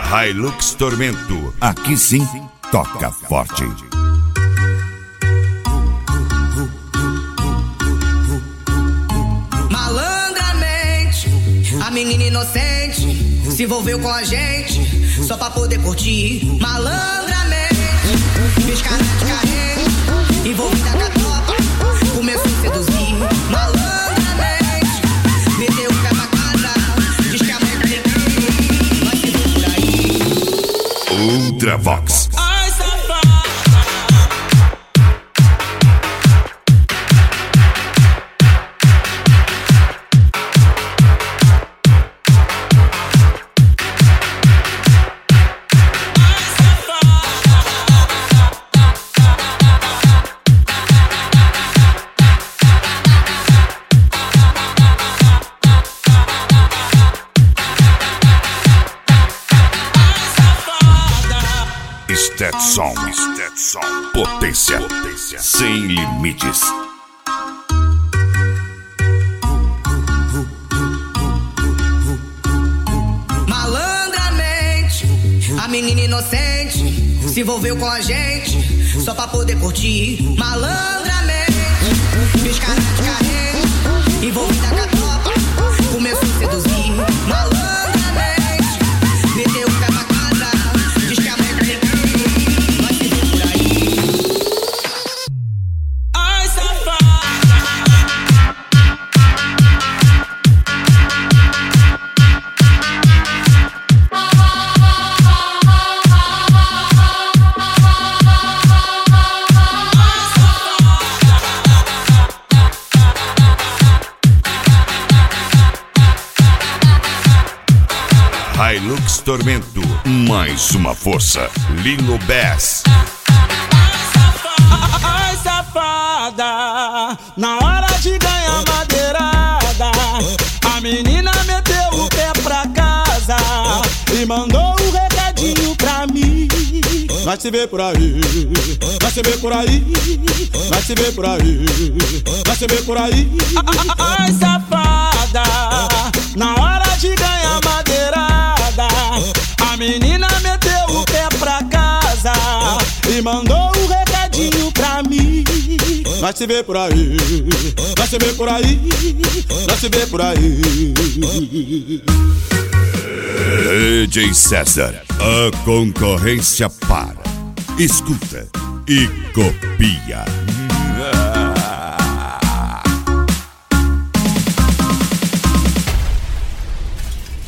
Hilux Tormento. Aqui sim, toca forte. Malandramente, a menina inocente se envolveu com a gente só pra poder curtir. Malandramente, fez cara de carente, envolvida com a tropa, começou a seduzir. Malandramente, meteu o pé pra casa, diz que a mãe vai se ver por aí. Ultravox. Stetson, potência sem limites. Malandramente, a menina inocente se envolveu com a gente só pra poder curtir. Malandramente, fez cara de carente, envolvida com a tropa, começou a seduzir. Malandramente, meteu o pé pra casa, diz que a mãe vai se ver por aí. Ai, safada. Hilux Tormento, mais uma força. Lilo Bass. Ai, safada, na hora de ganhar madeirada, a menina meteu o pé pra casa e mandou um recadinho pra mim. Vai se ver por aí, vai se ver por aí, vai se ver por aí, vai se ver por aí. Ai, safada, na hora de ganhar madeirada, a menina meteu o pé pra casa e mandou um recadinho pra mim. Vai se ver por aí, vai se ver por aí, vai se ver por aí. DJ César, a concorrência para, escuta e copia.